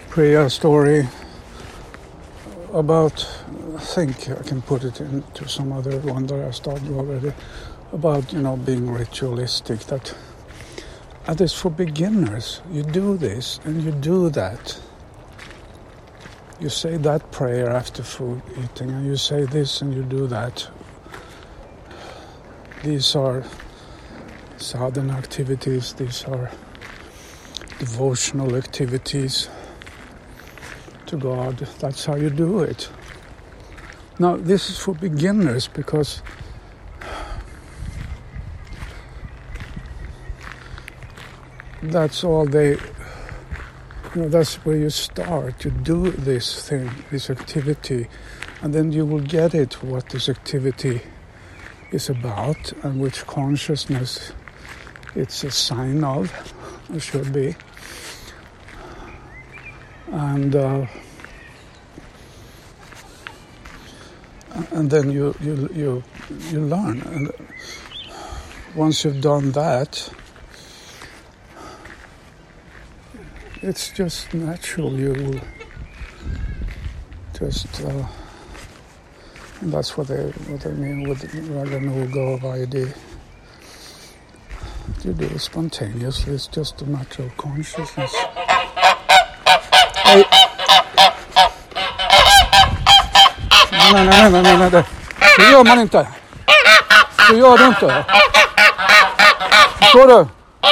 prayer story about, I think I can put it into some other one that I started already, about, being ritualistic, that is for beginners. You do this and you do that. You say that prayer after food eating, and you say this and you do that. These are sadhana activities, these are devotional activities to God. That's how you do it. Now, this is for beginners because that's all that's where you start. You do this thing, this activity, and then you will get it, what this activity is about and which consciousness it's a sign of, it should be. And then you learn. And once you've done that, it's just natural. You will just, and that's what I mean with Raganuga of ID. You do it spontaneously. It's just a matter of consciousness. Hey. Nej. Så gör man inte. Så gör du inte. Förstår du?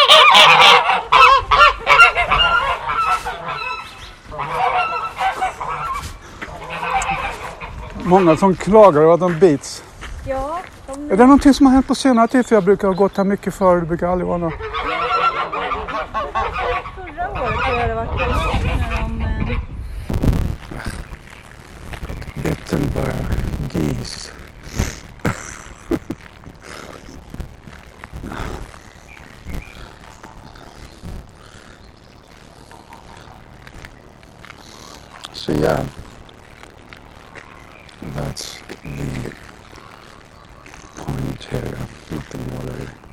Många som klagar över att de bits. Ja. Är det någonting som har hänt på senare tid? För jag brukar ha gått här mycket förr. Det brukar aldrig vara något. Förra året tror jag det var när de... Wittenberg geese. So yeah, that's the point here. Nothing more really.